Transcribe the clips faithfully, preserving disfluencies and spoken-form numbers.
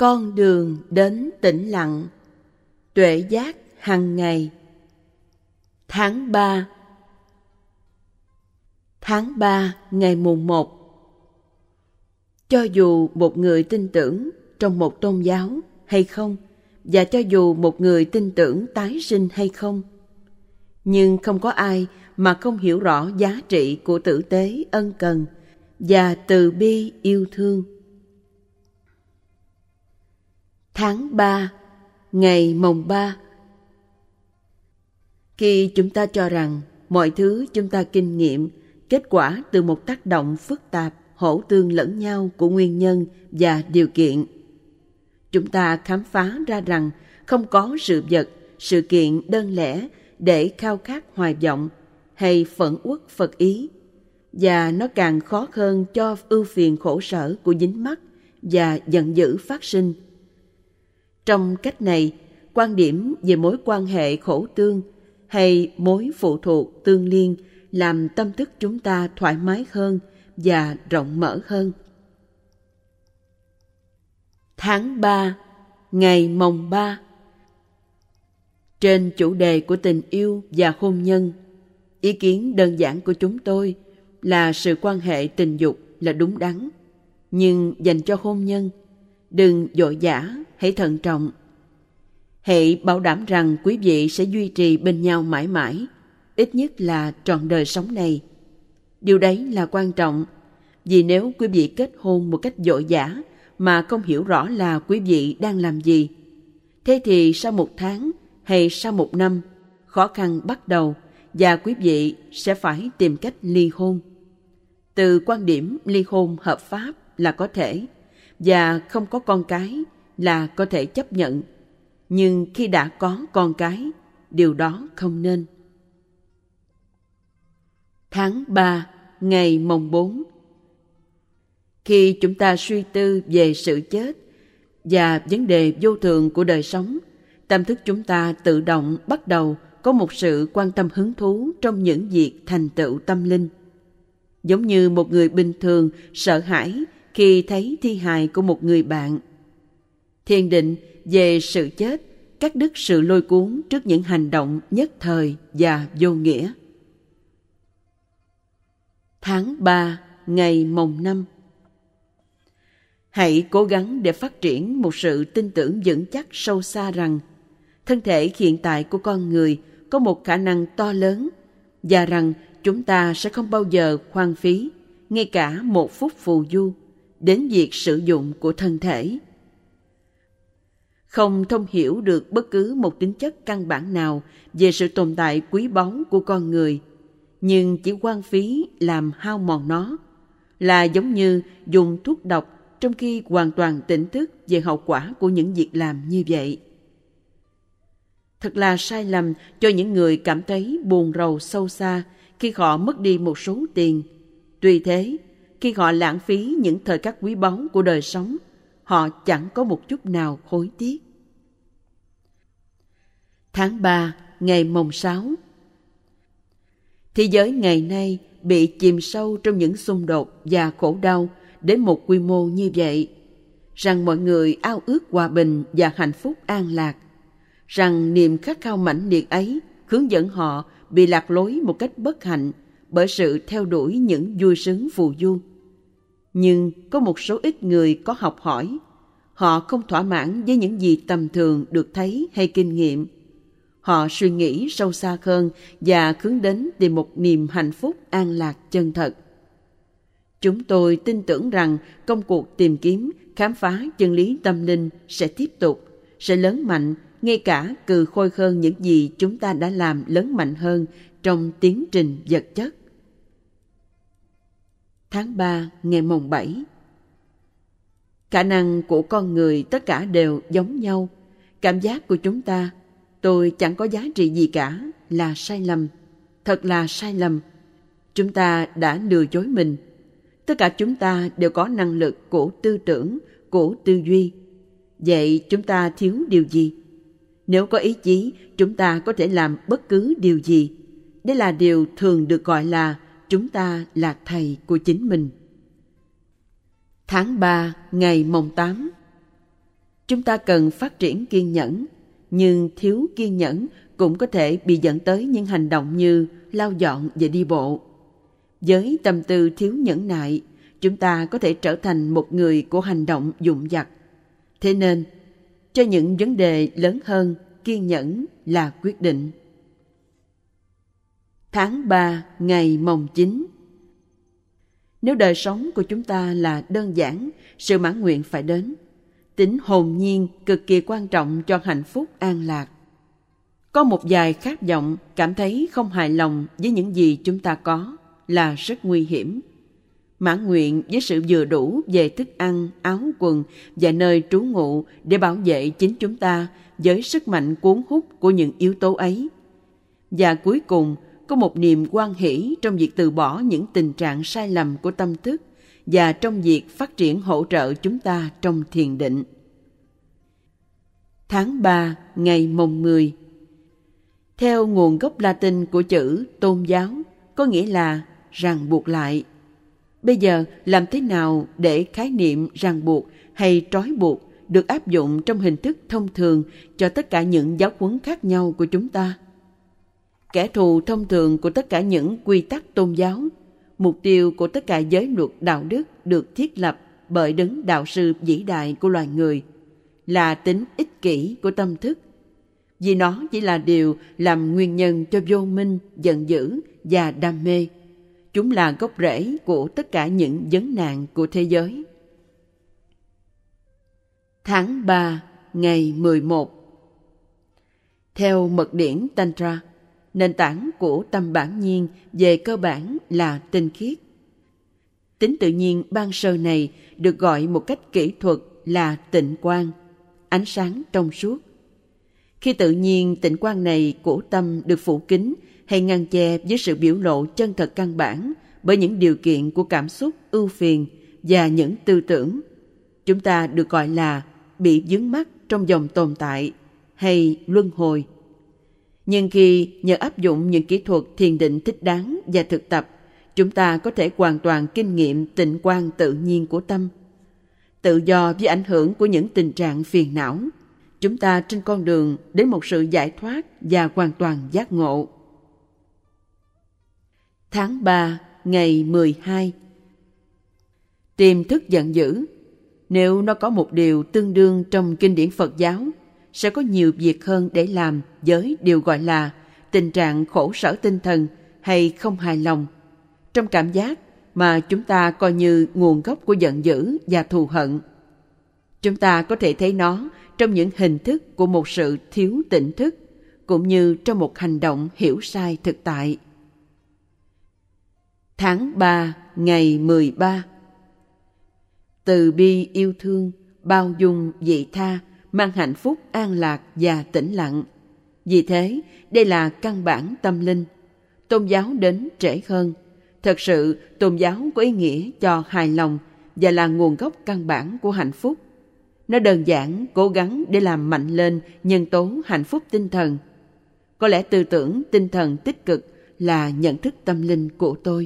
Con đường đến tĩnh lặng, tuệ giác hằng ngày. Tháng ba. Tháng ba ngày mùng một. Cho dù một người tin tưởng trong một tôn giáo hay không, và cho dù một người tin tưởng tái sinh hay không, nhưng không có ai mà không hiểu rõ giá trị của tử tế ân cần và từ bi yêu thương. Tháng ba ngày mồng ba. Khi chúng ta cho rằng mọi thứ chúng ta kinh nghiệm kết quả từ một tác động phức tạp hỗ tương lẫn nhau của nguyên nhân và điều kiện, chúng ta khám phá ra rằng không có sự vật, sự kiện đơn lẻ để khao khát hoài vọng hay phẫn uất phật ý, và nó càng khó hơn cho ưu phiền khổ sở của dính mắc và giận dữ phát sinh. Trong cách này, quan điểm về mối quan hệ khổ tương hay mối phụ thuộc tương liên làm tâm thức chúng ta thoải mái hơn và rộng mở hơn. Tháng ba ngày mồng ba. Trên chủ đề của tình yêu và hôn nhân, ý kiến đơn giản của chúng tôi là sự quan hệ tình dục là đúng đắn, nhưng dành cho hôn nhân, đừng vội vã, hãy thận trọng. Hãy bảo đảm rằng quý vị sẽ duy trì bên nhau mãi mãi, ít nhất là trọn đời sống này. Điều đấy là quan trọng, vì nếu quý vị kết hôn một cách vội vã mà không hiểu rõ là quý vị đang làm gì, thế thì sau một tháng hay sau một năm, khó khăn bắt đầu và quý vị sẽ phải tìm cách ly hôn. Từ quan điểm ly hôn hợp pháp là có thể, và không có con cái là có thể chấp nhận. Nhưng khi đã có con cái, điều đó không nên. Tháng ba ngày mồng bốn. Khi chúng ta suy tư về sự chết và vấn đề vô thường của đời sống, tâm thức chúng ta tự động bắt đầu có một sự quan tâm hứng thú trong những việc thành tựu tâm linh. Giống như một người bình thường sợ hãi khi thấy thi hài của một người bạn. Thiền định về sự chết cắt đứt sự lôi cuốn trước những hành động nhất thời và vô nghĩa. Tháng ba ngày mồng năm. Hãy cố gắng để phát triển một sự tin tưởng vững chắc sâu xa rằng thân thể hiện tại của con người có một khả năng to lớn, và rằng chúng ta sẽ không bao giờ hoang phí ngay cả một phút phù du đến việc sử dụng của thân thể. Không thông hiểu được bất cứ một tính chất căn bản nào về sự tồn tại quý báu của con người, nhưng chỉ hoang phí làm hao mòn nó, là giống như dùng thuốc độc trong khi hoàn toàn tỉnh thức về hậu quả của những việc làm như vậy. Thật là sai lầm cho những người cảm thấy buồn rầu sâu xa khi họ mất đi một số tiền. Tuy thế, khi họ lãng phí những thời khắc quý báu của đời sống, họ chẳng có một chút nào hối tiếc. Tháng ba ngày mồng sáu. Thế giới ngày nay bị chìm sâu trong những xung đột và khổ đau đến một quy mô như vậy, rằng mọi người ao ước hòa bình và hạnh phúc an lạc, rằng niềm khát khao mãnh liệt ấy hướng dẫn họ bị lạc lối một cách bất hạnh bởi sự theo đuổi những vui sướng phù du. Nhưng có một số ít người có học hỏi, họ không thỏa mãn với những gì tầm thường được thấy hay kinh nghiệm. Họ suy nghĩ sâu xa hơn và hướng đến tìm một niềm hạnh phúc an lạc chân thật. Chúng tôi tin tưởng rằng công cuộc tìm kiếm, khám phá chân lý tâm linh sẽ tiếp tục, sẽ lớn mạnh, ngay cả cừ khôi hơn những gì chúng ta đã làm lớn mạnh hơn trong tiến trình vật chất. Tháng ba ngày mồng bảy. Khả năng của con người tất cả đều giống nhau. Cảm giác của chúng ta, tôi chẳng có giá trị gì cả, là sai lầm. Thật là sai lầm. Chúng ta đã lừa dối mình. Tất cả chúng ta đều có năng lực của tư tưởng, của tư duy. Vậy chúng ta thiếu điều gì? Nếu có ý chí, chúng ta có thể làm bất cứ điều gì. Đây là điều thường được gọi là chúng ta là thầy của chính mình. Tháng ba ngày mồng tám. Chúng ta cần phát triển kiên nhẫn, nhưng thiếu kiên nhẫn cũng có thể bị dẫn tới những hành động như lau dọn và đi bộ. Với tâm tư thiếu nhẫn nại, chúng ta có thể trở thành một người của hành động dụm dặt. Thế nên, cho những vấn đề lớn hơn, kiên nhẫn là quyết định. Tháng ba, ngày mồng chín. Nếu đời sống của chúng ta là đơn giản, sự mãn nguyện phải đến. Tính hồn nhiên cực kỳ quan trọng cho hạnh phúc an lạc. Có một vài khát vọng cảm thấy không hài lòng với những gì chúng ta có là rất nguy hiểm. Mãn nguyện với sự vừa đủ về thức ăn, áo quần và nơi trú ngụ để bảo vệ chính chúng ta với sức mạnh cuốn hút của những yếu tố ấy. Và cuối cùng, có một niềm hoan hỷ trong việc từ bỏ những tình trạng sai lầm của tâm thức và trong việc phát triển hỗ trợ chúng ta trong thiền định. Tháng ba, ngày mồng mười. Theo nguồn gốc Latin của chữ tôn giáo, có nghĩa là ràng buộc lại. Bây giờ, làm thế nào để khái niệm ràng buộc hay trói buộc được áp dụng trong hình thức thông thường cho tất cả những giáo huấn khác nhau của chúng ta? Kẻ thù thông thường của tất cả những quy tắc tôn giáo, mục tiêu của tất cả giới luật đạo đức được thiết lập bởi đấng đạo sư vĩ đại của loài người, là tính ích kỷ của tâm thức, vì nó chỉ là điều làm nguyên nhân cho vô minh, giận dữ và đam mê. Chúng là gốc rễ của tất cả những vấn nạn của thế giới. Tháng ba, ngày mười một. Theo mật điển Tantra, nền tảng của tâm bản nhiên về cơ bản là tinh khiết. Tính tự nhiên ban sơ này được gọi một cách kỹ thuật là tịnh quang, ánh sáng trong suốt. Khi tự nhiên tịnh quang này của tâm được phủ kín hay ngăn che với sự biểu lộ chân thật căn bản bởi những điều kiện của cảm xúc ưu phiền và những tư tưởng, chúng ta được gọi là bị vướng mắc trong dòng tồn tại hay luân hồi. Nhưng khi nhờ áp dụng những kỹ thuật thiền định thích đáng và thực tập, chúng ta có thể hoàn toàn kinh nghiệm tịnh quang tự nhiên của tâm. Tự do với ảnh hưởng của những tình trạng phiền não, chúng ta trên con đường đến một sự giải thoát và hoàn toàn giác ngộ. Tháng ba, ngày mười hai. Tiềm thức giận dữ, nếu nó có một điều tương đương trong kinh điển Phật giáo, sẽ có nhiều việc hơn để làm với điều gọi là tình trạng khổ sở tinh thần hay không hài lòng, trong cảm giác mà chúng ta coi như nguồn gốc của giận dữ và thù hận. Chúng ta có thể thấy nó trong những hình thức của một sự thiếu tỉnh thức, cũng như trong một hành động hiểu sai thực tại. Tháng ba, ngày mười ba. Từ bi yêu thương, bao dung, vị tha, mang hạnh phúc an lạc và tĩnh lặng. Vì thế, đây là căn bản tâm linh. Tôn giáo đến trễ hơn. Thật sự, tôn giáo có ý nghĩa cho hài lòng và là nguồn gốc căn bản của hạnh phúc. Nó đơn giản cố gắng để làm mạnh lên nhân tố hạnh phúc tinh thần. Có lẽ tư tưởng tinh thần tích cực là nhận thức tâm linh của tôi.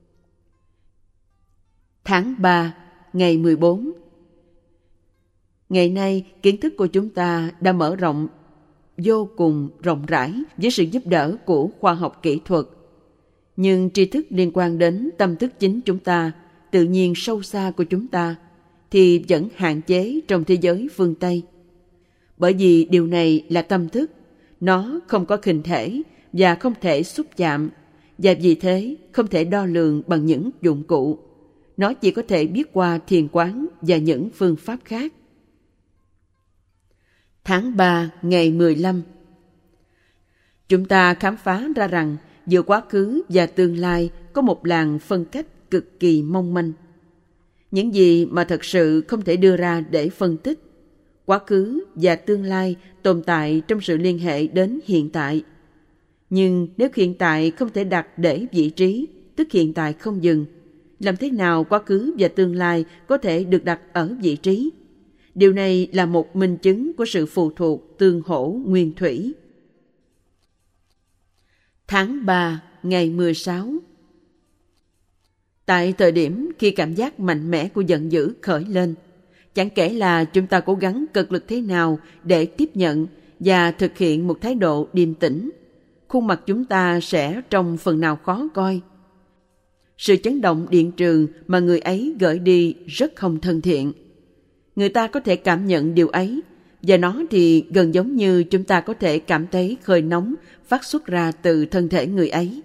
Tháng ba, ngày mười bốn. Ngày nay, kiến thức của chúng ta đã mở rộng vô cùng rộng rãi với sự giúp đỡ của khoa học kỹ thuật. Nhưng tri thức liên quan đến tâm thức chính chúng ta, tự nhiên sâu xa của chúng ta, thì vẫn hạn chế trong thế giới phương Tây. Bởi vì điều này là tâm thức, nó không có hình thể và không thể xúc chạm, và vì thế không thể đo lường bằng những dụng cụ. Nó chỉ có thể biết qua thiền quán và những phương pháp khác. Tháng ba, ngày mười lăm. Chúng ta khám phá ra rằng giữa quá khứ và tương lai có một làn phân cách cực kỳ mong manh. Những gì mà thật sự không thể đưa ra để phân tích. Quá khứ và tương lai tồn tại trong sự liên hệ đến hiện tại. Nhưng nếu hiện tại không thể đặt để vị trí, tức hiện tại không dừng, làm thế nào quá khứ và tương lai có thể được đặt ở vị trí? Điều này là một minh chứng của sự phụ thuộc tương hỗ nguyên thủy. Tháng ba, ngày mười sáu. Tại thời điểm khi cảm giác mạnh mẽ của giận dữ khởi lên, Chẳng kể là chúng ta cố gắng cực lực thế nào để tiếp nhận và thực hiện một thái độ điềm tĩnh, khuôn mặt chúng ta sẽ trông phần nào khó coi. Sự chấn động điện trường mà người ấy gửi đi rất không thân thiện. Người ta có thể cảm nhận điều ấy, và nó thì gần giống như chúng ta có thể cảm thấy hơi nóng phát xuất ra từ thân thể người ấy.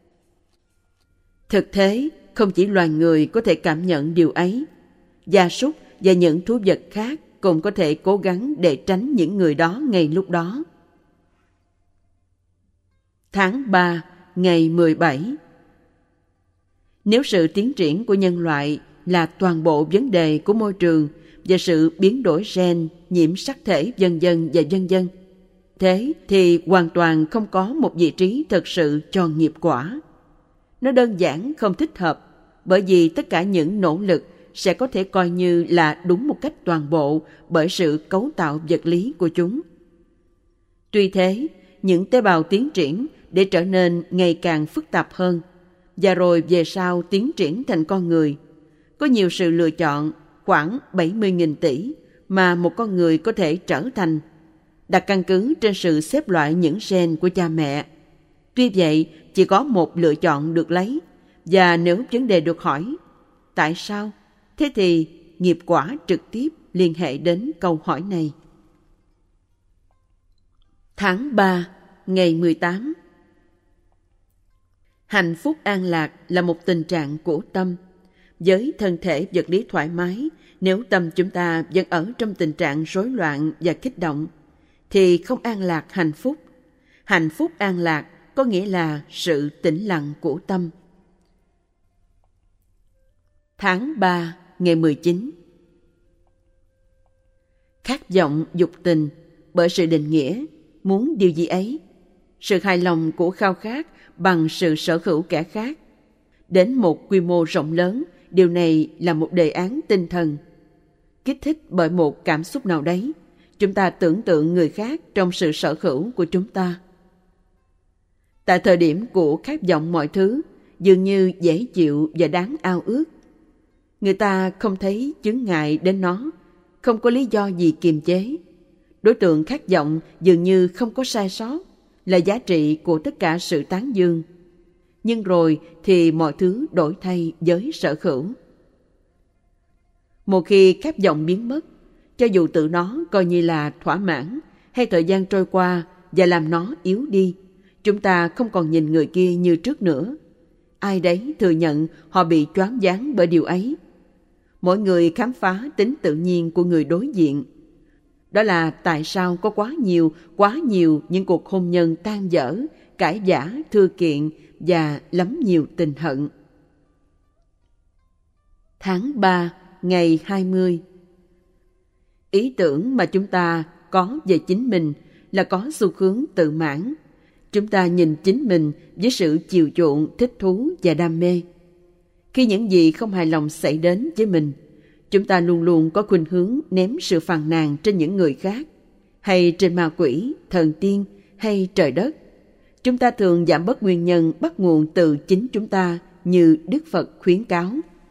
Thực tế, không chỉ loài người có thể cảm nhận điều ấy, gia súc và những thú vật khác cũng có thể cố gắng để tránh những người đó ngay lúc đó. Tháng ba, ngày mười bảy. Nếu sự tiến triển của nhân loại là toàn bộ vấn đề của môi trường và sự biến đổi gen, nhiễm sắc thể vân vân và vân vân, thế thì hoàn toàn không có một vị trí thực sự cho nghiệp quả. Nó đơn giản không thích hợp, bởi vì tất cả những nỗ lực sẽ có thể coi như là đúng một cách toàn bộ bởi sự cấu tạo vật lý của chúng. Tuy thế, những tế bào tiến triển để trở nên ngày càng phức tạp hơn, và rồi về sau tiến triển thành con người. Có nhiều sự lựa chọn, khoảng bảy mươi nghìn tỷ, mà một con người có thể trở thành, đặt căn cứ trên sự xếp loại những gen của cha mẹ. Tuy vậy, chỉ có một lựa chọn được lấy, và nếu vấn đề được hỏi, tại sao? Thế thì nghiệp quả trực tiếp liên hệ đến câu hỏi này. Tháng ba, ngày mười tám. Hạnh phúc an lạc là một tình trạng của tâm. Với thân thể vật lý thoải mái, nếu tâm chúng ta vẫn ở trong tình trạng rối loạn và kích động, thì không an lạc hạnh phúc. Hạnh phúc an lạc có nghĩa là sự tĩnh lặng của tâm. Tháng ba, ngày mười chín. Khát vọng dục tình bởi sự định nghĩa, muốn điều gì ấy. Sự hài lòng của khao khát bằng sự sở hữu kẻ khác. Đến một quy mô rộng lớn, điều này là một đề án tinh thần. Kích thích bởi một cảm xúc nào đấy, chúng ta tưởng tượng người khác trong sự sở hữu của chúng ta. Tại thời điểm của khát vọng mọi thứ, dường như dễ chịu và đáng ao ước. Người ta không thấy chướng ngại đến nó, không có lý do gì kiềm chế. Đối tượng khát vọng dường như không có sai sót, là giá trị của tất cả sự tán dương. Nhưng rồi thì mọi thứ đổi thay với sở hữu. Một khi khát vọng biến mất, cho dù tự nó coi như là thỏa mãn, hay thời gian trôi qua và làm nó yếu đi, chúng ta không còn nhìn người kia như trước nữa. Ai đấy thừa nhận họ bị choáng váng bởi điều ấy. Mỗi người khám phá tính tự nhiên của người đối diện. Đó là tại sao có quá nhiều, quá nhiều những cuộc hôn nhân tan vỡ, cãi vã, thưa kiện và lắm nhiều tình hận. Tháng ba, ngày hai mươi. Ý tưởng mà chúng ta có về chính mình là có xu hướng tự mãn. Chúng ta nhìn chính mình với sự chiều chuộng, thích thú và đam mê. Khi những gì không hài lòng xảy đến với mình, chúng ta luôn luôn có khuynh hướng ném sự phàn nàn trên những người khác, hay trên ma quỷ, thần tiên, hay trời đất. Chúng ta thường giảm bớt nguyên nhân bắt nguồn từ chính chúng ta như Đức Phật khuyến cáo.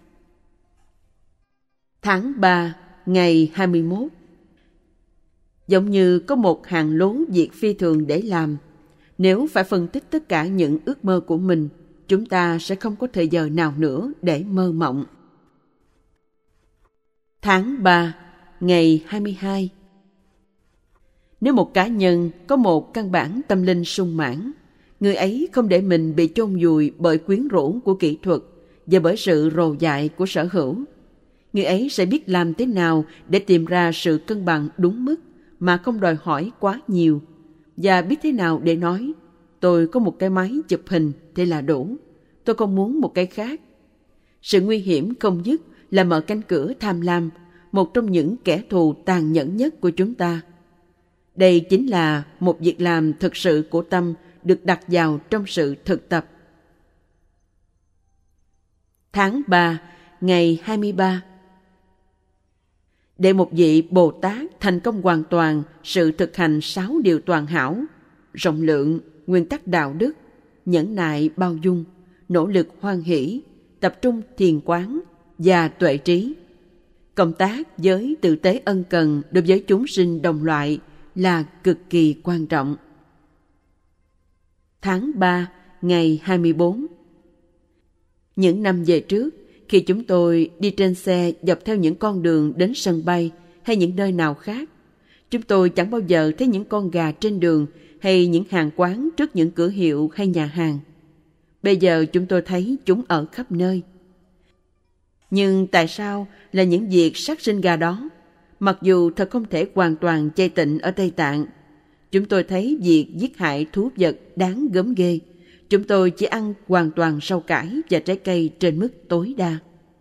Tháng ba, ngày hai mươi mốt. Giống như có một hàng lố việc phi thường để làm. Nếu phải phân tích tất cả những ước mơ của mình, chúng ta sẽ không có thời giờ nào nữa để mơ mộng. Tháng ba, ngày hai mươi hai. Nếu một cá nhân có một căn bản tâm linh sung mãn, người ấy không để mình bị chôn vùi bởi quyến rũ của kỹ thuật và bởi sự rồ dại của sở hữu. Người ấy sẽ biết làm thế nào để tìm ra sự cân bằng đúng mức mà không đòi hỏi quá nhiều, và biết thế nào để nói, tôi có một cái máy chụp hình thế là đủ, tôi không muốn một cái khác. Sự nguy hiểm không dứt là mở cánh cửa tham lam, một trong những kẻ thù tàn nhẫn nhất của chúng ta. Đây chính là một việc làm thực sự của tâm được đặt vào trong sự thực tập. Tháng ba, ngày hai mươi ba. Để một vị Bồ Tát thành công hoàn toàn sự thực hành sáu điều toàn hảo, rộng lượng, nguyên tắc đạo đức, nhẫn nại bao dung, nỗ lực hoan hỷ, tập trung thiền quán và tuệ trí, Công tác với tử tế ân cần đối với chúng sinh đồng loại là cực kỳ quan trọng. Tháng ba, ngày hai mươi bốn. Những năm về trước, khi chúng tôi đi trên xe dọc theo những con đường đến sân bay hay những nơi nào khác, chúng tôi chẳng bao giờ thấy những con gà trên đường hay những hàng quán trước những cửa hiệu hay nhà hàng. Bây giờ chúng tôi thấy chúng ở khắp nơi. Nhưng tại sao là những việc sát sinh gà đó? Mặc dù thật không thể hoàn toàn chay tịnh ở Tây Tạng, chúng tôi thấy việc giết hại thú vật đáng gớm ghê. Chúng tôi chỉ ăn hoàn toàn rau cải và trái cây trên mức tối đa.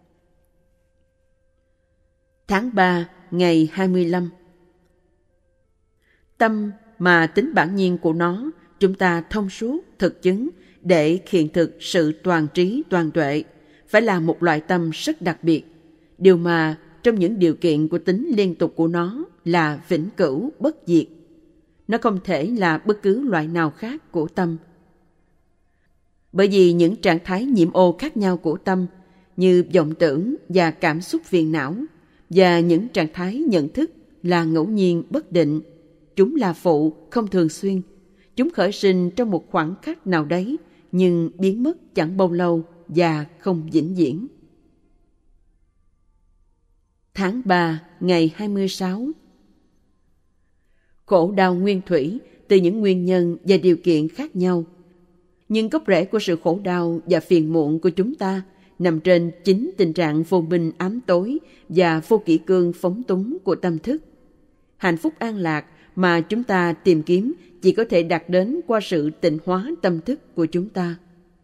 Tháng ba, ngày hai mươi lăm. Tâm mà tính bản nhiên của nó, chúng ta thông suốt, thực chứng để hiện thực sự toàn trí toàn tuệ, phải là một loại tâm rất đặc biệt. Điều mà trong những điều kiện của tính liên tục của nó là vĩnh cửu, bất diệt. Nó không thể là bất cứ loại nào khác của tâm. Bởi vì những trạng thái nhiễm ô khác nhau của tâm như vọng tưởng và cảm xúc phiền não và những trạng thái nhận thức là ngẫu nhiên bất định. Chúng là phụ, không thường xuyên. Chúng khởi sinh trong một khoảng khắc nào đấy nhưng biến mất chẳng bao lâu và không vĩnh viễn. Tháng ba, ngày hai mươi sáu. Khổ đau nguyên thủy từ những nguyên nhân và điều kiện khác nhau. Nhưng gốc rễ của sự khổ đau và phiền muộn của chúng ta nằm trên chính tình trạng vô minh ám tối và vô kỷ cương phóng túng của tâm thức. Hạnh phúc an lạc mà chúng ta tìm kiếm chỉ có thể đạt đến qua sự tịnh hóa tâm thức của chúng ta.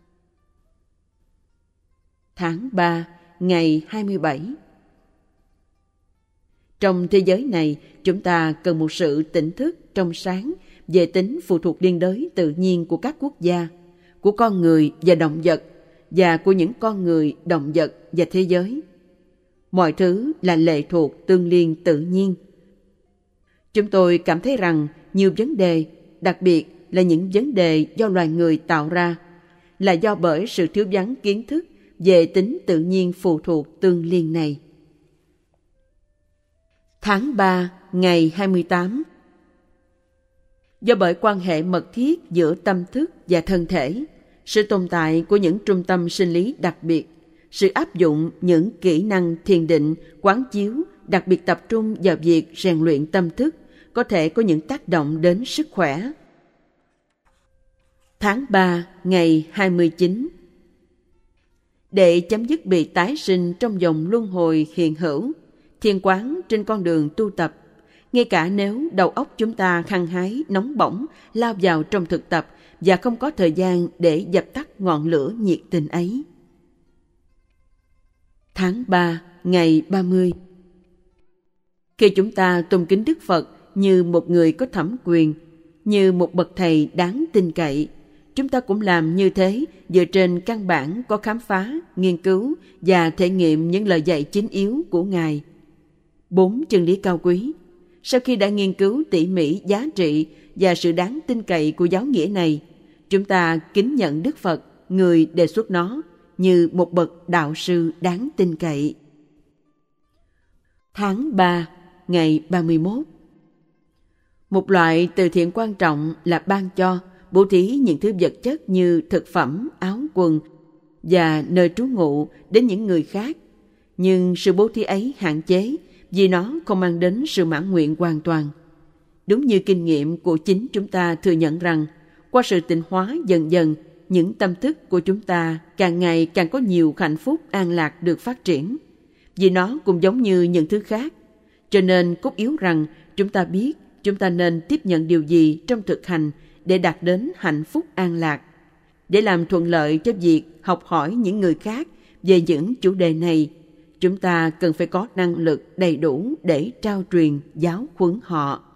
Tháng ba, ngày hai mươi bảy. Trong thế giới này, chúng ta cần một sự tỉnh thức trong sáng về tính phụ thuộc liên đới tự nhiên của các quốc gia, của con người và động vật, và của những con người, động vật và thế giới. Mọi thứ là lệ thuộc tương liên tự nhiên. Chúng tôi cảm thấy rằng nhiều vấn đề, đặc biệt là những vấn đề do loài người tạo ra, là do bởi sự thiếu vắng kiến thức về tính tự nhiên phụ thuộc tương liên này. Tháng ba, ngày hai mươi tám. Do bởi quan hệ mật thiết giữa tâm thức và thân thể, sự tồn tại của những trung tâm sinh lý đặc biệt, sự áp dụng những kỹ năng thiền định, quán chiếu, đặc biệt tập trung vào việc rèn luyện tâm thức, có thể có những tác động đến sức khỏe. Tháng ba, ngày hai mươi chín. Để chấm dứt bị tái sinh trong vòng luân hồi hiện hữu, thiền quán trên con đường tu tập, ngay cả nếu đầu óc chúng ta hăng hái, nóng bỏng, lao vào trong thực tập và không có thời gian để dập tắt ngọn lửa nhiệt tình ấy. Tháng ba, ngày ba mươi. Khi chúng ta tôn kính Đức Phật như một người có thẩm quyền, như một bậc thầy đáng tin cậy, chúng ta cũng làm như thế dựa trên căn bản có khám phá, nghiên cứu và thể nghiệm những lời dạy chính yếu của Ngài. Bốn chân lý cao quý. Sau khi đã nghiên cứu tỉ mỉ giá trị và sự đáng tin cậy của giáo nghĩa này, chúng ta kính nhận Đức Phật, người đề xuất nó, như một bậc đạo sư đáng tin cậy. Tháng ba, ngày ba mươi mốt. Một loại từ thiện quan trọng là ban cho, bố thí những thứ vật chất như thực phẩm, áo quần và nơi trú ngụ đến những người khác. Nhưng sự bố thí ấy hạn chế vì nó không mang đến sự mãn nguyện hoàn toàn. Đúng như kinh nghiệm của chính chúng ta thừa nhận rằng, qua sự tịnh hóa dần dần, những tâm thức của chúng ta càng ngày càng có nhiều hạnh phúc an lạc được phát triển. Vì nó cũng giống như những thứ khác. Cho nên cốt yếu rằng chúng ta biết chúng ta nên tiếp nhận điều gì trong thực hành để đạt đến hạnh phúc an lạc. Để làm thuận lợi cho việc học hỏi những người khác về những chủ đề này, chúng ta cần phải có năng lực đầy đủ để trao truyền giáo huấn họ.